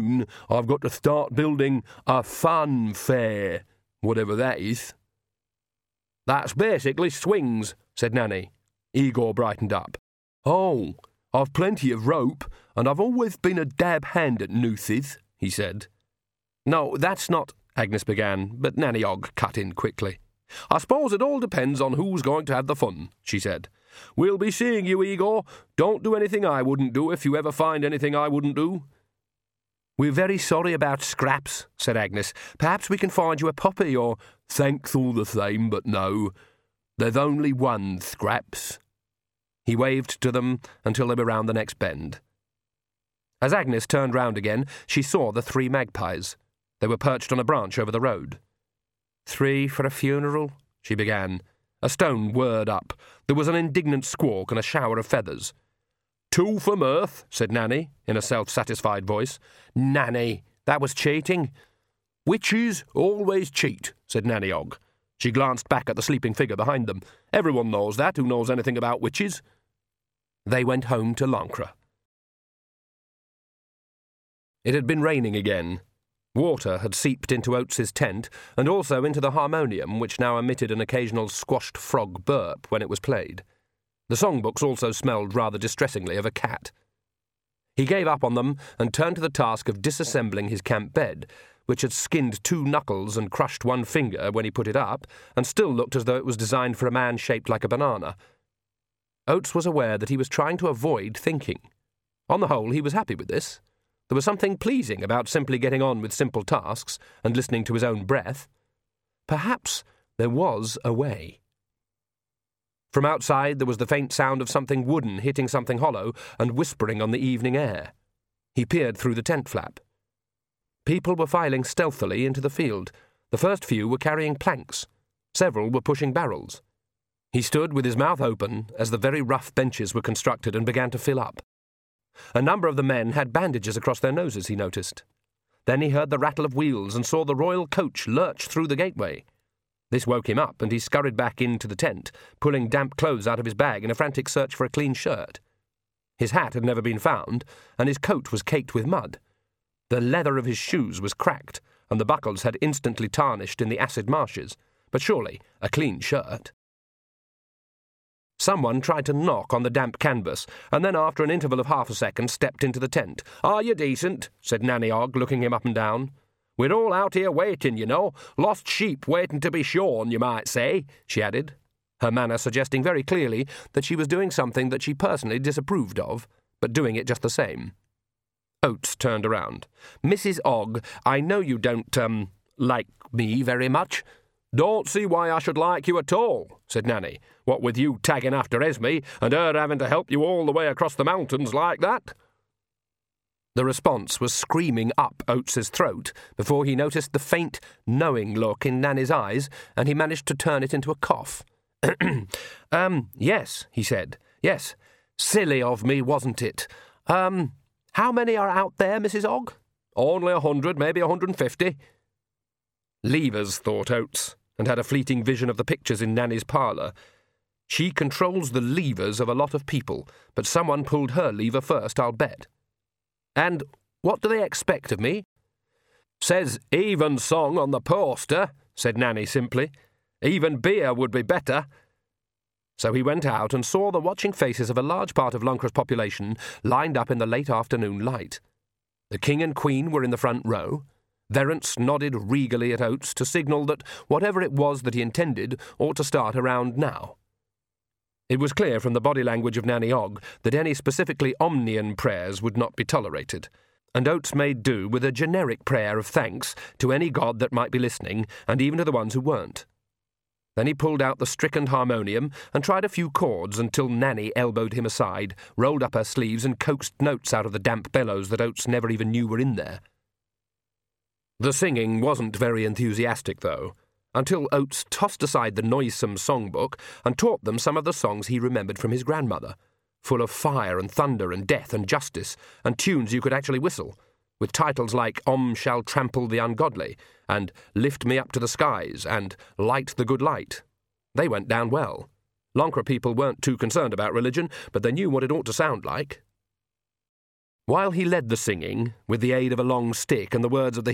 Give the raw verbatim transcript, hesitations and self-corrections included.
afternoon I've got to start building a fun fair, whatever that is." "That's basically swings," said Nanny. Igor brightened up. "Oh, I've plenty of rope, and I've always been a dab hand at nooses," he said. "No, that's not—" Agnes began, but Nanny Ogg cut in quickly. "I suppose it all depends on who's going to have the fun," she said. "We'll be seeing you, Igor. Don't do anything I wouldn't do if you ever find anything I wouldn't do." "We're very sorry about Scraps," said Agnes. "Perhaps we can find you a puppy or—" "Thanks all the same, but no. There's only one Scraps." He waved to them until they were round the next bend. As Agnes turned round again, she saw the three magpies. They were perched on a branch over the road. "Three for a funeral?" she began. A stone whirred up. There was an indignant squawk and a shower of feathers. "Two for mirth," said Nanny, in a self-satisfied voice. "Nanny, that was cheating." "Witches always cheat," said Nanny Ogg. She glanced back at the sleeping figure behind them. "Everyone knows that who knows anything about witches." They went home to Lancre. It had been raining again. Water had seeped into Oates's tent, and also into the harmonium, which now emitted an occasional squashed frog burp when it was played. The songbooks also smelled rather distressingly of a cat. He gave up on them and turned to the task of disassembling his camp bed, which had skinned two knuckles and crushed one finger when he put it up, and still looked as though it was designed for a man shaped like a banana. Oates was aware that he was trying to avoid thinking. On the whole, he was happy with this. There was something pleasing about simply getting on with simple tasks and listening to his own breath. Perhaps there was a way. From outside there was the faint sound of something wooden hitting something hollow and whispering on the evening air. He peered through the tent flap. People were filing stealthily into the field. The first few were carrying planks. Several were pushing barrels. He stood with his mouth open as the very rough benches were constructed and began to fill up. A number of the men had bandages across their noses, he noticed. Then he heard the rattle of wheels and saw the royal coach lurch through the gateway. This woke him up, and he scurried back into the tent, pulling damp clothes out of his bag in a frantic search for a clean shirt. His hat had never been found, and his coat was caked with mud. The leather of his shoes was cracked, and the buckles had instantly tarnished in the acid marshes, but surely a clean shirt. Someone tried to knock on the damp canvas, and then after an interval of half a second stepped into the tent. "Are you decent?" said Nanny Ogg, looking him up and down. "We're all out here waiting, you know. Lost sheep waiting to be shorn, you might say," she added, her manner suggesting very clearly that she was doing something that she personally disapproved of, but doing it just the same. Oates turned around. "Missus Ogg, I know you don't, um, like me very much." "Don't see why I should like you at all," said Nanny, "what with you tagging after Esme and her having to help you all the way across the mountains like that." The response was screaming up Oates's throat before he noticed the faint, knowing look in Nanny's eyes, and he managed to turn it into a cough. um, yes, he said. "Yes. Silly of me, wasn't it? Um, how many are out there, Missus Ogg?" "Only a hundred, maybe a hundred and fifty." Levers, thought Oates, and had a fleeting vision of the pictures in Nanny's parlour. She controls the levers of a lot of people, but someone pulled her lever first, I'll bet. "And what do they expect of me?" "Says even song on the poster," said Nanny simply. "Even beer would be better." So he went out and saw the watching faces of a large part of Lancre's population lined up in the late afternoon light. The King and Queen were in the front row. Verrance nodded regally at Oates to signal that whatever it was that he intended ought to start around now. It was clear from the body language of Nanny Ogg that any specifically Omnian prayers would not be tolerated, and Oates made do with a generic prayer of thanks to any god that might be listening, and even to the ones who weren't. Then he pulled out the stricken harmonium and tried a few chords until Nanny elbowed him aside, rolled up her sleeves and coaxed notes out of the damp bellows that Oates never even knew were in there. The singing wasn't very enthusiastic, though, until Oates tossed aside the noisome songbook and taught them some of the songs he remembered from his grandmother, full of fire and thunder and death and justice, and tunes you could actually whistle, with titles like Om Shall Trample the Ungodly, and Lift Me Up to the Skies, and Light the Good Light. They went down well. Lancre people weren't too concerned about religion, but they knew what it ought to sound like. While he led the singing, with the aid of a long stick and the words of the